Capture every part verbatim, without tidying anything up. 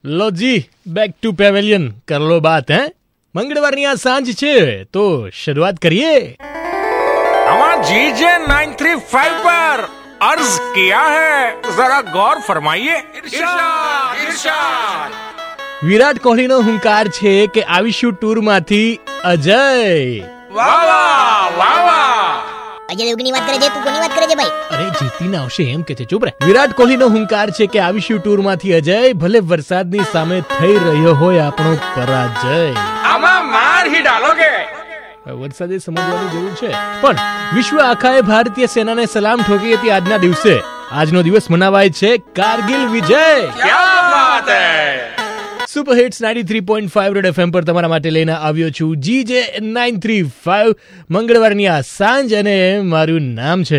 લો જી, back to pavilion કર લો બાત. હે મંગળવારની આ સાંજ છે તો શરૂઆત કરીએ. हमारा जीजे नाइन थ्री फाइव पर अर्ज किया है, जरा गौर फरमाइए. इरशाद इरशाद. વિરાટ કોહલીનો હુંકાર છે કે આવીશું ટૂરમાંથી અજય. વાહ વાહ વાહ વાહ. અજય દેવગનની વાત કરે છે, તું કોની વાત કરે છે ભાઈ? અરે જીતીને આવશે એમ કે છે. ચૂપ રહે. વિરાટ કોહલીનો હુંકાર છે કે આવીશું ટૂરમાંથી અજય, ભલે વરસાદની સામે થઈ રહ્યો હોય આપણો પરાજય. આમાં માર હી ડાલોગે. વરસાદે સમજવાની જરૂર છે, પણ વિશ્વ આખાએ ભારતીય સેનાને સલામ ઠોકી હતી આજના દિવસે. આજનો દિવસ મનાવાય છે કારગિલ વિજય. ક્યા બાત હૈ. Super hits ninety three point five red FM પર તમારા માટે લઈને આવ્યો છું જીજે નાઇન થ્રી ફાઈવ. મંગળવારની આ સાંજ અને મારું નામ છે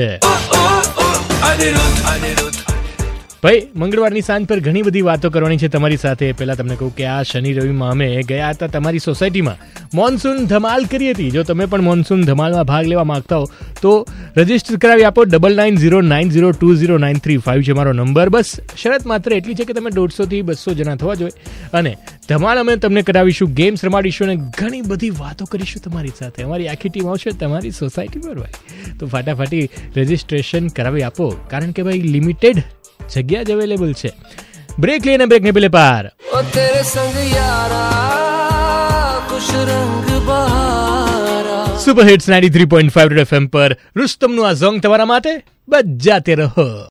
ભાઈ. મંગળવારની સાંજ પર ઘણી બધી વાતો કરવાની છે તમારી સાથે. પહેલા તમને કહું કે આ શનિ રવિમાં અમે ગયા હતા તમારી સોસાયટીમાં, મોન્સૂન ધમાલ કરી હતી. જો તમે પણ મોન્સૂન ધમાલમાં ભાગ લેવા માંગતા હો તો રજીસ્ટર કરાવી આપો. Double nine zero nine zero two zero nine three five છે મારો નંબર. બસ શરત માત્ર એટલી છે કે તમે દોઢસોથી બસો જણા થવા જોઈએ, અને ધમાલ અમે તમને કરાવીશું, ગેમ્સ રમાડીશું અને ઘણી બધી વાતો કરીશું તમારી સાથે. અમારી આખી ટીમ આવશે તમારી સોસાયટી પર ભાઈ. તો ફટાફટી રજીસ્ટ્રેશન કરાવી આપો, કારણ કે ભાઈ લિમિટેડ જગ્યા જ અવેલેબલ છે. બ્રેક લઈને બ્રેક ને પેલે પાર. ઓ તેરે સંગ યારા ખુશ રંગ બહારા. Super hits ninety three point five red FM પર રુસ્તમનું આ સોંગ તમારા માટે બજાતે રહો.